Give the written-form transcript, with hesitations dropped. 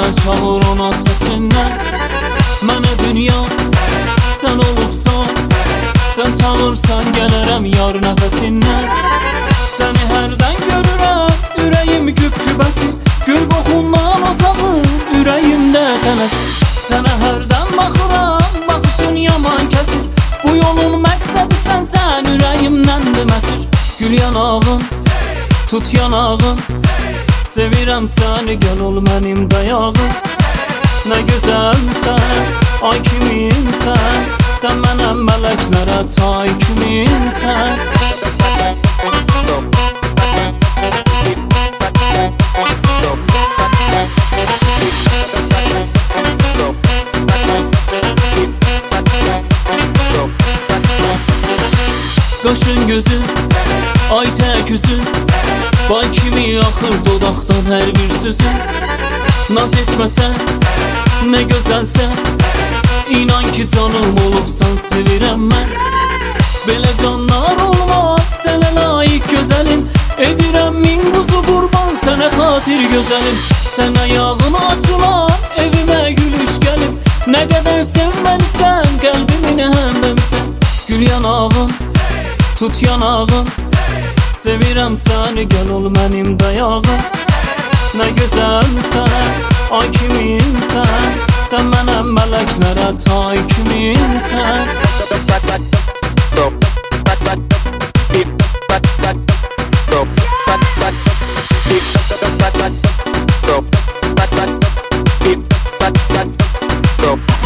çağır ona səsindən. Mənə dünya sən olubsan, sən çağırsan gələrəm yar nəfəsindən. Səni hərdən görürəm, ürəyim güp-güp əsir, gül qoxundan otağım ürəyimdə tənəsir. Sənə hərdən baxıram, baxışın yaman kəsir, bu yolun məqsədi sənsən, ürəyimdən deməsir. Gül yanağım, tut yanağım, sevirəm səni, gəl ol mənim dayağım. Nə gözəlsən, ay kiminsən, sən mənəm mələklərə tay kiminsən. Qaşın gözün, ay tək üzün, bay kimi axır dodaqdan hər bir sözün. Naz etməsən, nə gözəlsən, inan ki canım olubsan, sevirəm mən. Belə canlar olmaz, sənə layiq gözəlim, edirəm min quzu qurban, sənə xatir gözəlim. Sən ayağın açılan, evimə gülüş gəlib, nə qədər sevməlisən, qəlbimin həmləmisən. Gül yanağım, tut yanağım, sevirəm səni, gəl ol mənim dayağım. Nə gözəlsən, ay kiminsən, sən mənəm mələklərə tay kiminsən. Go.